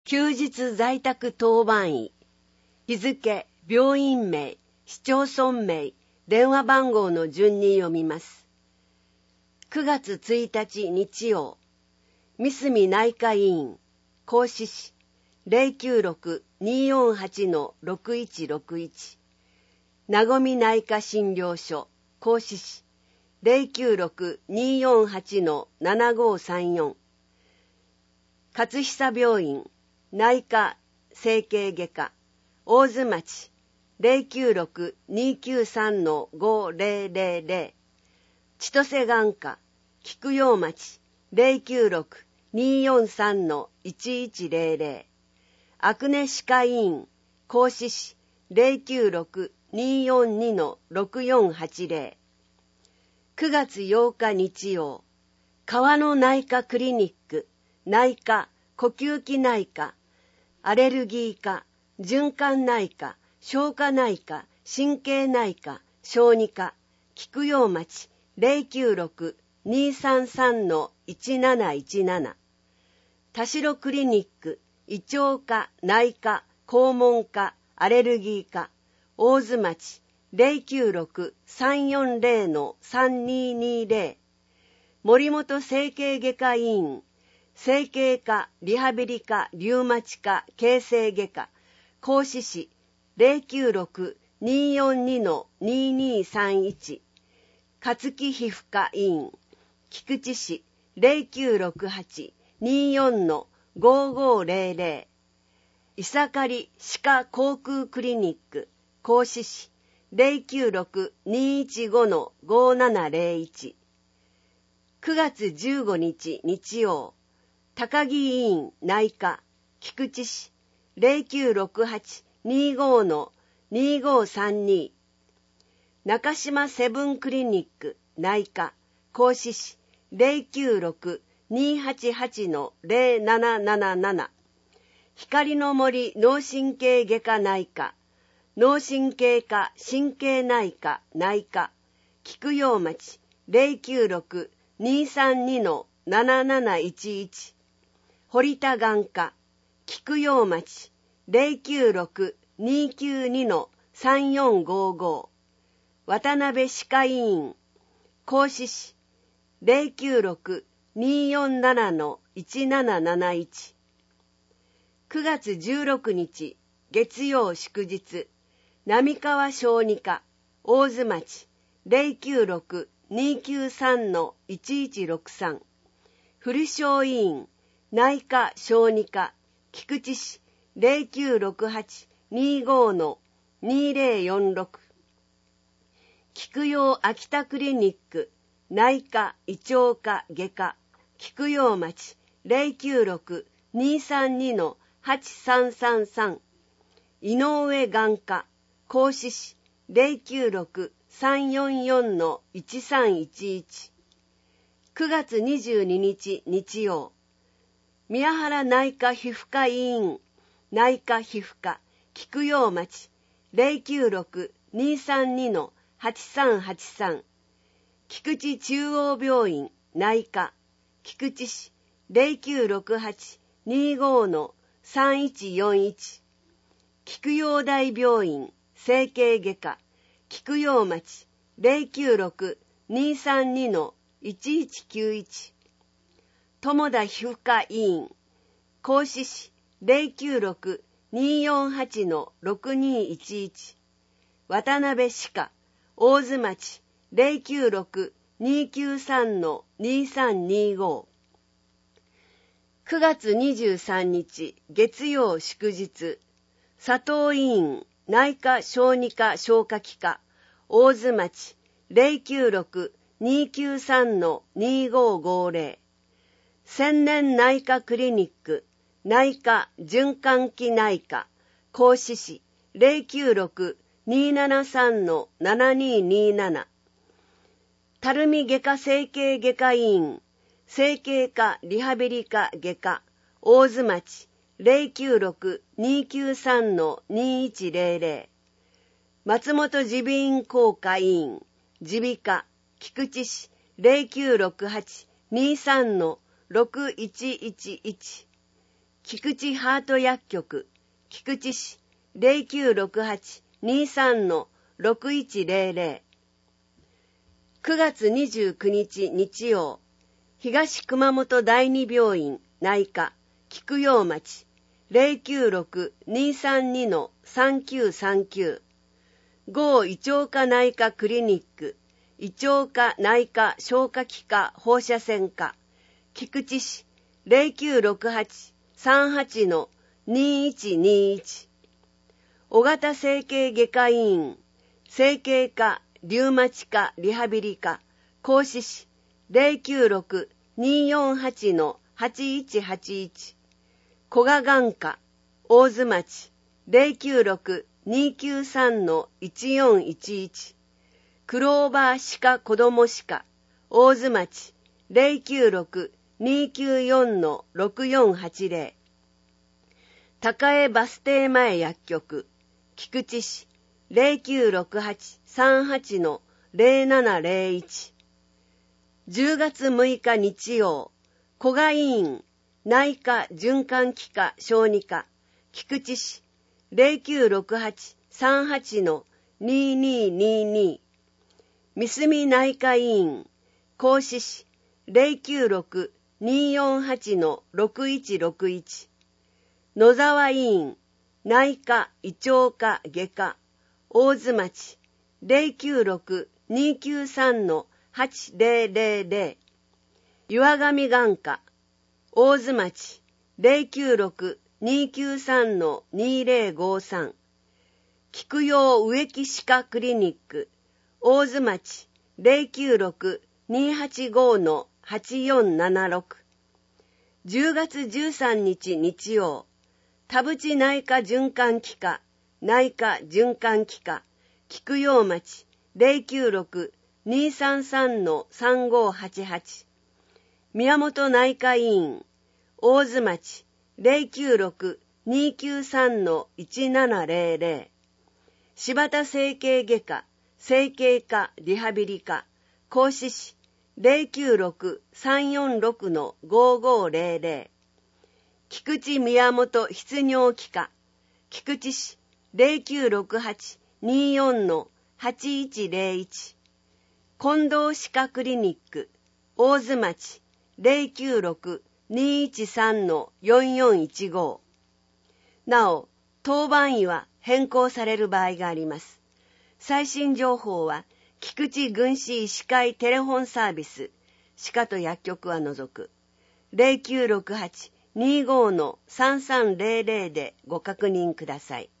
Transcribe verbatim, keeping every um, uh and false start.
休日在宅当番医、日付、病院名、市町村名、電話番号の順に読みます。くがつついたち日曜、三隅内科医院、合志市 ゼロきゅうろく にーよんはち ろくいちろくいち、なごみ内科診療所、合志市 ゼロきゅうろく にーよんはち ななごさんよん、勝久病院、内科整形外科、大津町 ゼロきゅうろく にーきゅうさん ごぜろぜろぜろ、千歳眼科、菊陽町 ゼロきゅうろく にーよんさん いちいちぜろぜろ、阿久根歯科医院、合志市 ゼロきゅうろく にーよんに ろくよんはちぜろ、くがつようか日曜、川の内科クリニック、内科、呼吸器内科、アレルギー科、循環内科、消化内科、神経内科、小児科、菊陽町 ゼロきゅうろく にーさんさん いちなないちなな、田代クリニック、胃腸科、内科、肛門科、アレルギー科、大津町 ゼロきゅうろく さんよんぜろ さんにーにーぜろ、森本整形外科医院、整形科、リハビリ科、リウマチ科、形成外科、合志市 ゼロきゅうろく にーよんに にーにーさんいち、勝木皮膚科医院、菊池市 ゼロきゅうろくはち にーよん ごごぜろぜろ、伊佐刈歯科口腔クリニック、合志市 ゼロきゅうろく にーいちご ごななぜろいち、くがつじゅうごにち日曜、高木医院内科、菊池市 ゼロきゅうろくはち にーご にーごさんに、中島セブンクリニック内科、合志市 ゼロきゅうろく にーはちはち ゼロなななななな、光の森脳神経外科内科、脳神経科神経内科内科、菊陽町 ゼロきゅうろく にーさんに なななないちいち、堀田眼科、菊陽町 ゼロきゅうろく にーきゅうに さんよんごご、渡辺歯科医院、合志市 ゼロきゅうろく にーよんなな いちなななないち、くがつじゅうろくにち月曜祝日、並川小児科、大津町 ゼロきゅうろく にーきゅうさん いちいちろくさん、古小医院、内科小児科、菊池市 ゼロきゅうろくはち にーご にーぜろよんろく、菊陽秋田クリニック、内科胃腸科外科、菊陽町 ゼロきゅうろく にーさんに はちさんさんさん、井上眼科、合志市 ゼロきゅうろく さんよんよん いちさんいちいち、くがつにじゅうににち日曜、宮原内科皮膚科医院、内科皮膚科、菊陽町 ゼロきゅうろく にーさんに はちさんはちさん、菊池中央病院内科、菊池市 ゼロきゅうろくはち にーご さんいちよんいち、菊陽大病院整形外科、菊陽町 ゼロきゅうろく にーさんに いちいちきゅういち、友田皮膚科医院、合志市 ゼロきゅうろく にーよんはち ろくにいちいち、渡辺歯科、大津町 ゼロきゅうろく にーきゅうさん にーさんにーご、くがつにじゅうさんにち月曜祝日、佐藤医院内科小児科消化器科、大津町 ゼロきゅうろく にーきゅうさん にーごごぜろ、千年内科クリニック内科循環器内科、合志市 ゼロきゅうろく にーななさん ななににーなな、垂水外科整形外科医院整形科リハビリ科外科、大津町 ゼロきゅうろく にーきゅうさん にーいちぜろぜろ、松本耳鼻咽喉科医院耳鼻科、菊池市 ゼロきゅうろくはち にーさん ろくいちいちいち、 菊池ハート薬局、菊池市 ゼロきゅうろくはち にさん ろくいちゼロゼロ。くがつにじゅうくにち日曜、東熊本第二病院内科菊陽町 ゼロきゅうろく にさんに さんきゅうさんきゅう。郷胃腸科内科クリニック胃腸科内科消化器科放射線科菊池市 ゼロきゅうろくはち さんはち にいちにいち。尾形整形外科医院整形科リウマチ科リハビリ科合志市 ゼロきゅうろく によんはち はちいちはちいち。古賀眼科大津町 ゼロきゅうろく にきゅうさん いちよんいちいち。クローバー歯科子ども歯科大津町 ゼロきゅうろく にきゅうよん ろくよんはちゼロ。高江バス停前薬局菊池市 ゼロきゅうろくはち さんはち ゼロななゼロいち。じゅうがつむいか日曜、古賀医院内科循環器科小児科菊池市 ゼロきゅうろくはち さんはち にににに。三隅内科医院合志市 ゼロきゅうろく によんはち ろくいちろくいち。野沢医院内科胃腸科外科大津町 ゼロきゅうろく にきゅうさん はちゼロゼロゼロ。岩上眼科大津町 ゼロきゅうろく にきゅうさん にゼロごさん。菊陽植木歯科クリニック大津町 ゼロきゅうろく にはちご はちよんななろく。じゅうがつじゅうさんにち日曜、田淵内科循環器科内科循環器科菊陽町 ゼロきゅうろく にさんさん さんごはちはち。宮本内科医院大津町 ゼロきゅうろく にきゅうさん いちななゼロゼロ。柴田整形外科整形科リハビリ科合志市 ゼロきゅうろく さんよんろく ごごゼロゼロ。菊池宮本泌尿器科菊池市 ゼロきゅうろくはち によん はちいちゼロいち。近藤歯科クリニック大津町 ゼロきゅうろく にいちさん よんよんいちご。なお、当番医は変更される場合があります。最新情報は菊池郡市医師会テレフォンサービス歯科と薬局は除く ゼロきゅうろくはち にご さんさんゼロゼロでご確認ください。